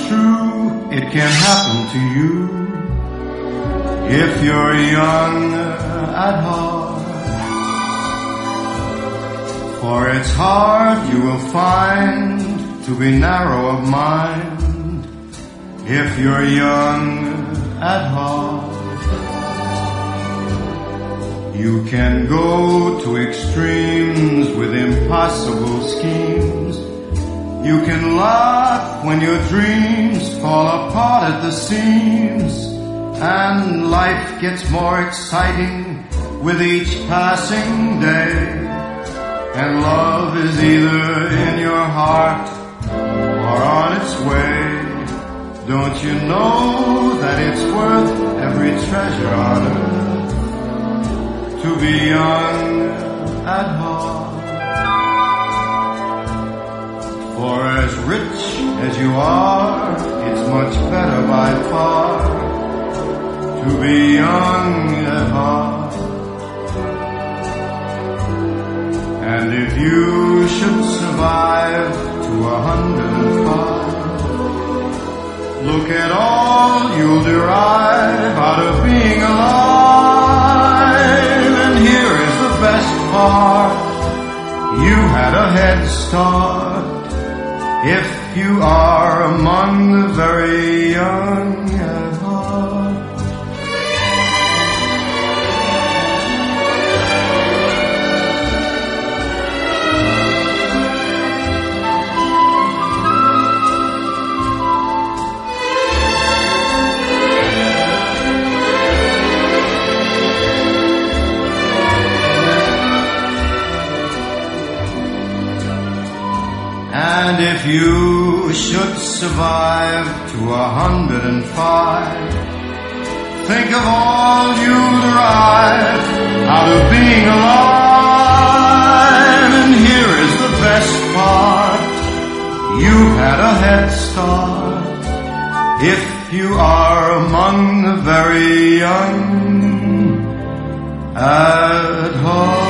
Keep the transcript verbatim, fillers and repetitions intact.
true, it can happen to you if you're young at heart. For it's hard, you will find, to be narrow of mind if you're young at heart. You can go to extremes with impossible schemes. You can laugh when your dreams fall apart at the seams, and life gets more exciting with each passing day. And love is either in your heart or on its way. Don't you know that it's worth every treasure on earth to be young at heart? For as rich as you are, it's much better by far to be young at heart. And if you should survive to a hundred and five, look at all you'll derive out of being alive. And here is the best part, you had a head start if you are among the very young at heart. And if you should survive to a hundred and five, think of all you derive out of being alive. And here is the best part, you had a head start if you are among the very young at heart.